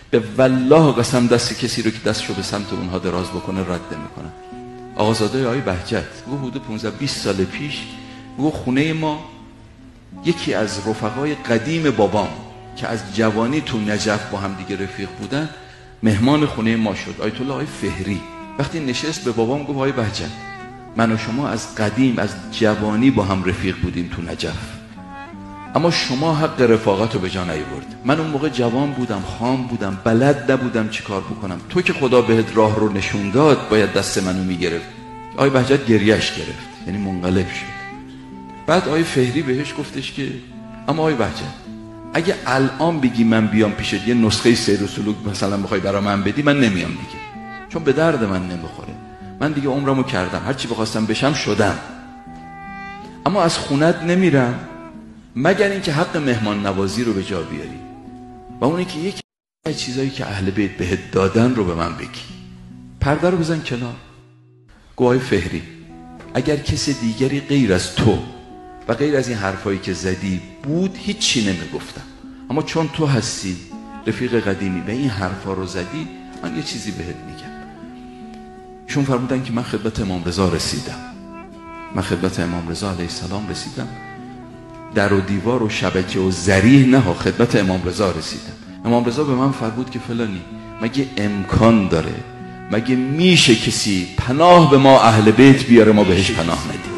به والله قسم دست کسی رو که دستشو به سمت اونها دراز بکنه رد نمیکنم. آقازاده آقای بهجت گفت حدود 15-20 سال پیش گفت خونه ما یکی از رفقای قدیم بابام که از جوانی تو نجف با هم دیگه رفیق بودن مهمان خونه ما شد، آیت الله آقای فهری. وقتی نشست به بابام گفت آقای بهجت من و شما از قدیم از جوانی با هم رفیق بودیم تو نجف، اما شما حق رفاقت رو به جا نیاورد. من اون موقع جوان بودم، خام بودم، بلد نبودم چی کار بکنم، تو که خدا بهت راه رو نشون داد باید دست منو میگرفت. آقای بهجت گریهش گرفت، یعنی منقلب شد. بعد آقای فهری بهش گفتش که اما آقای بهجت اگه الان بگی من بیام پیشت یه نسخه سیر و سلوک مثلا بخوای برا من بدی، من نمیام دیگه، چون به درد من نمیخوره. من دیگه عمرمو کردم، هرچی بخواستم بشم شدم، اما از خونت نمیرم مگر اینکه حق مهمان نوازی رو به جا بیاری و اونی که یکی از چیزایی که اهل بیت بهت دادن رو به من بگی. پرده رو بزن کنار. گوهای فهری اگر کسی دیگری غیر از تو و غیر از این حرفایی که زدی بود هیچی نمیگفتم، اما چون تو هستی رفیق قدیمی و این حرفا رو زدی من یه چیزی بهت میگم. ایشون فرمودن که من خدمت امام رضا رسیدم، من خدمت امام رضا علیه السلام رسیدم، در و دیوار و شبکه و ذریح نه، خدمت امام رضا رسیدم. امام رضا به من فرمود که فلانی مگه امکان داره، مگه میشه کسی پناه به ما اهل بیت بیاره ما بهش پناه ندیم؟